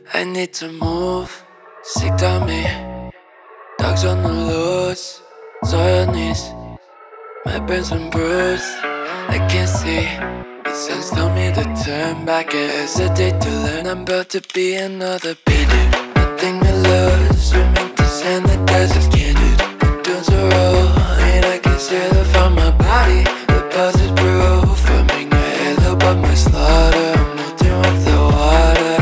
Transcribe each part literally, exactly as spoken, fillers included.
I need to move, sick on me. Dogs on the loose, soil knees. My brain's been bruised, I can't see. The signs tell me to turn back, I hesitate to learn. I'm about to be another baby. Nothing to lose, swimming to sand, the desert's candid. The dunes are rolling, I can see the from my body. The buzz is proof, forming a halo above my slaughter. I'm melting with the water.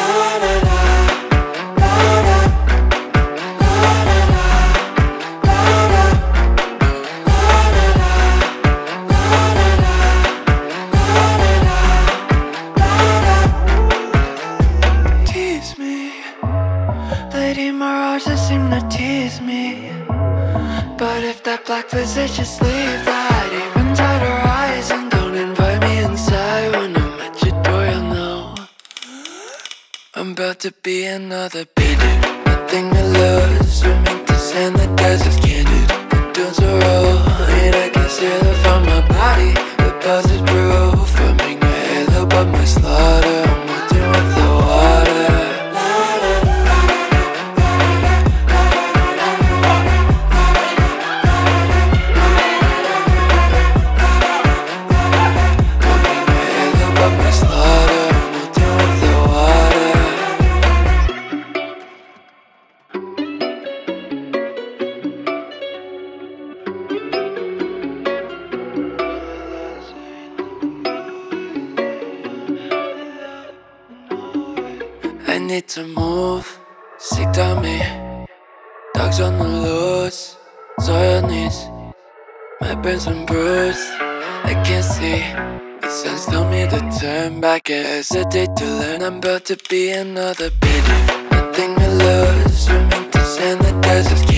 Lady Mirage, they seem to tease me. But if that black visage, just leave that. Even tighter eyes, and don't invite me inside. When I'm at your door, you'll know I'm about to be another baby. Nothing to lose, swimming to sand, the desert's candid. The dunes are rolling, I can see the from my body. The buzz is proof, forming a halo above my slaughter. I'm melting with the water. I need to move, sick on me. Dogs on the loose, soil knees. My brain's been bruised, I can't see. The signs tell me to turn back, I hesitate to learn. I'm about to be another baby. Nothing to lose, swimming to sand, the desert's